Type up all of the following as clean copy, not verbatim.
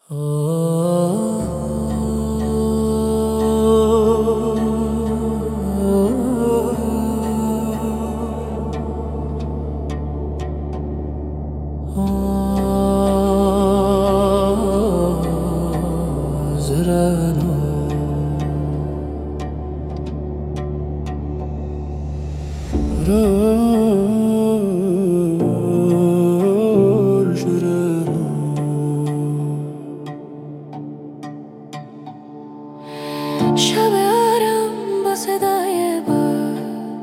شب آرام با صدای باد،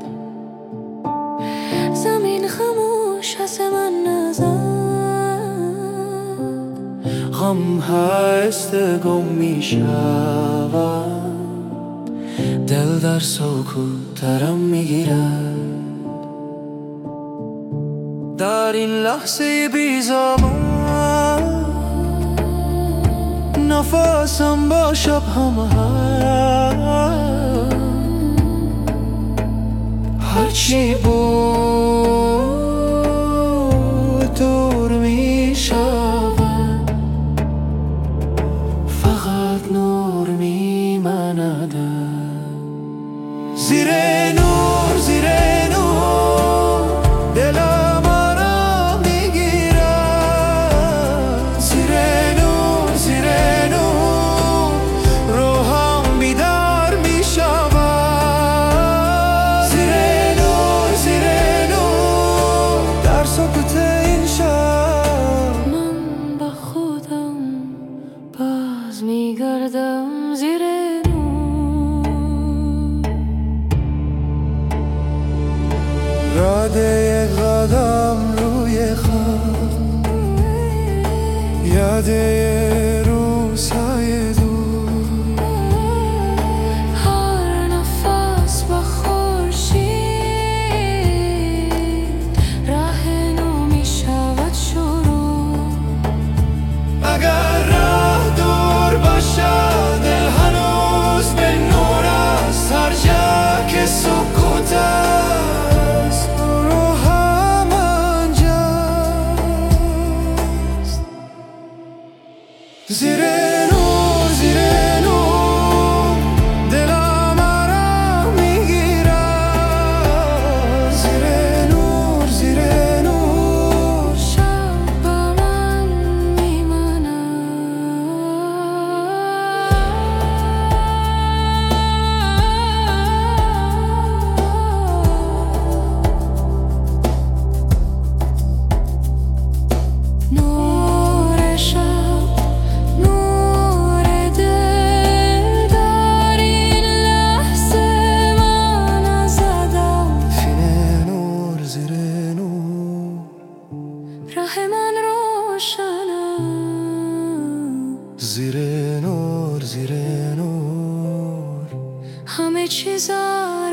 زمین خاموش آسمان نزد، غم هست گم می شود، دل در سکوت ترم می گیرد. در این لحظه بی زمان نفسم با شب هم هرچی بود دور می شود، فقط نور می ماند. زیر نور زیر نور دلم آرام می گیرد، زیر نور زیر نور روحم بیدار می شود، زیر نور زیر نور در سکوت این شب من با خودم باز می گردم. زیر رد یک قدم روی خم، یاد یه روزهای دور، هر نفس با خورشید راه نو می شود شروع. اگر راه دور باشد دل هنوز به نور است، هر جا که سکوت است روحم آنجاست. زیر نور زیر نور دلم آرام میگیرد، زیر نور زیر نور شب با من می نور شب، نور دل، در این لحظه من زدم. زیر نور زیر نور راه من روشن است، زیر نور زیر نور همه چیز